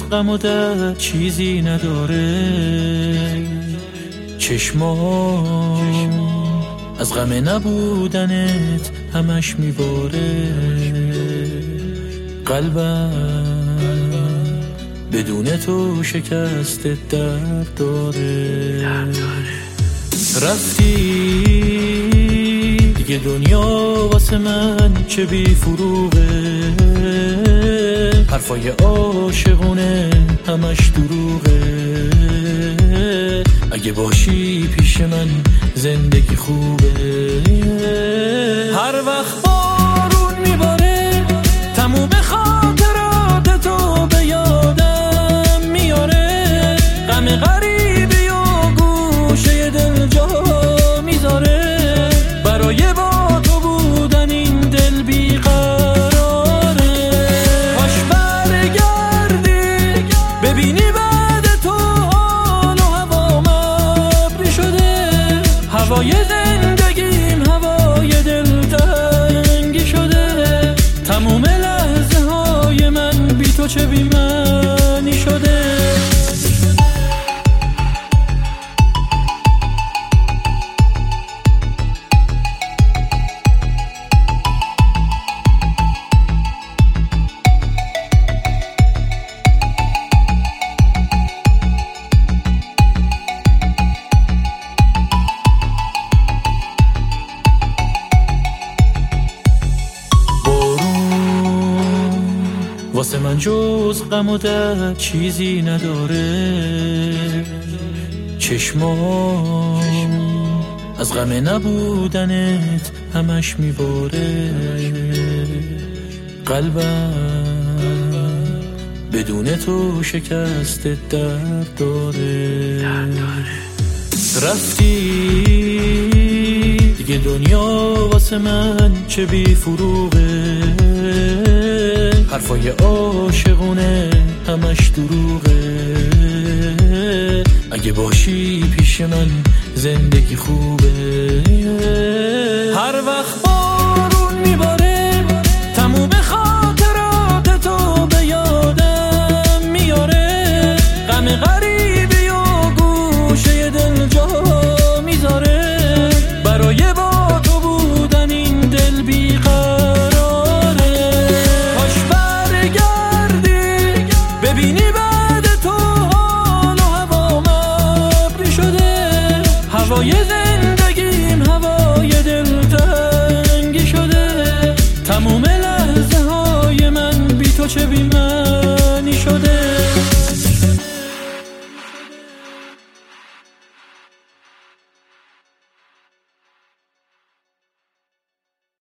غم و درد چیزی نداره، چشمام از غم نبودنت همش میباره، قلبم بدون تو شکست درد داره. رفتی دیگه دنیا واسه من چه بی فروغه، حرفای عاشقونه همش دروغه، اگه باشی پیش من زندگی خوبه. هر وقت بارون میباره تموم خاطرات تو به یادم میاره، غم غریبی و گوشه دل جا میذاره، برای با تو بودن این دل بیقراره. کاش برگردی ببینی بعد تو حال و هوام ابری شده، هوای زندگیم هوای دلتنگی شده، تموم لحظه های من بی تو چه بی معنی شده. واسه من جز غم و درد چیزی نداره، چشمام از غم نبودنت همش میباره، قلبم بدون تو شکست درد داره. رفتی دیگه دنیا واسه من چه بی فروغه، حرفای عاشقونه همش دروغه، اگه باشی پیش من زندگی خوبه. هر وقت بارون میباره تموم خاطرات تو به یادم میاره، غم غریبی و گوشه دل جا میذاره، برای با تو بودن این دل بیقراره. کاش برگردی ببینی بعد تو حال و هوام ابری شده، هوای زندگیم هوای دلتنگی شده، تموم لحظه های من بی تو چه بی من